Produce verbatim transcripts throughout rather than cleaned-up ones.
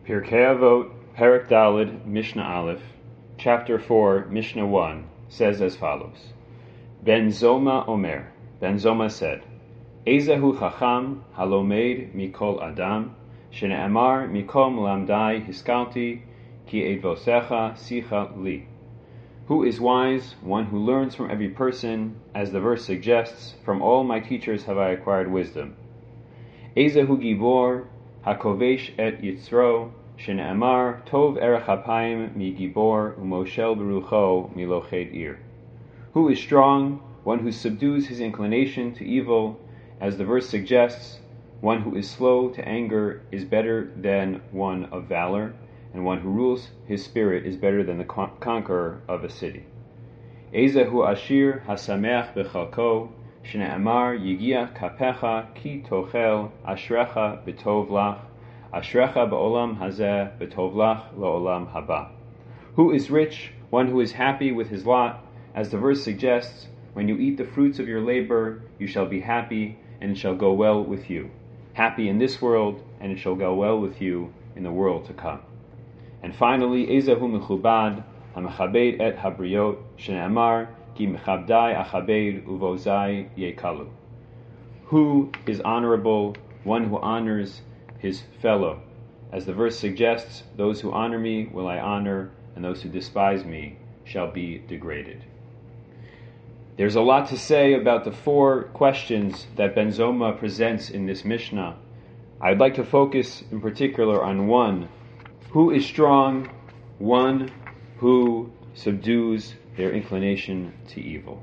Pirkei Avot, Perek Daled, Mishnah Aleph, Chapter four, Mishnah one, says as follows. Ben Zoma Omer, Ben Zoma said, Ezehu Chacham Halomed Mikol Adam, Shene'amar Mikom Lamdai Hiskalti, Ki Edvosecha Sicha Li. Who is wise? One who learns from every person, as the verse suggests, from all my teachers have I acquired wisdom. Ezehu Gibor, Hakovesh et Yitzro, Shene'amar Tov Erech Apayim Mi Gibor Umoshel Berucho Miloched Ir. Who is strong? One who subdues his inclination to evil, as the verse suggests, one who is slow to anger is better than one of valor, and one who rules his spirit is better than the con- conqueror of a city. Ezehu Ashir Hasameach Bechalko, Shene'amar Yigia Kapecha Ki Tochel Ashrecha B'tov Lach, Ashrecha Ba'olam Hazeh B'tov Lach La'olam Haba. Who is rich? One who is happy with his lot, as the verse suggests, when you eat the fruits of your labor, you shall be happy, and it shall go well with you. Happy in this world, and it shall go well with you in the world to come. And finally, Ezehu Mechubad, HaMechabed et Habriot, Shene'amar, Ki Mechabdai Achabed Uvozai Yekalu. Who is honorable? One who honors his fellow. As the verse suggests, those who honor me will I honor, and those who despise me shall be degraded. There's a lot to say about the four questions that Ben Zoma presents in this Mishnah. I'd like to focus in particular on one. Who is strong? One who subdues their inclination to evil.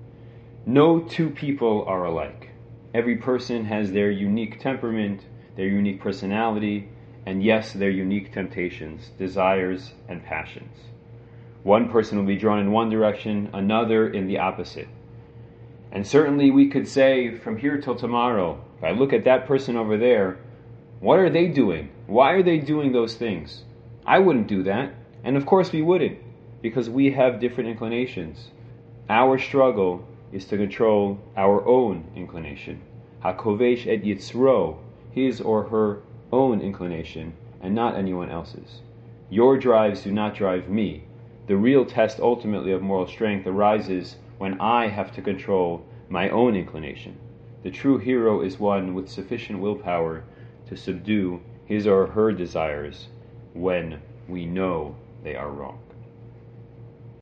No two people are alike. Every person has their unique temperament, their unique personality, and yes, their unique temptations, desires, and passions. One person will be drawn in one direction, another in the opposite. And certainly we could say from here till tomorrow, if I look at that person over there, what are they doing? Why are they doing those things? I wouldn't do that. And of course we wouldn't, because we have different inclinations. Our struggle is to control our own inclination. Hakovesh et Yitzro, his or her own inclination, and not anyone else's. Your drives do not drive me. The real test ultimately of moral strength arises when I have to control my own inclination. The true hero is one with sufficient willpower to subdue his or her desires when we know they are wrong.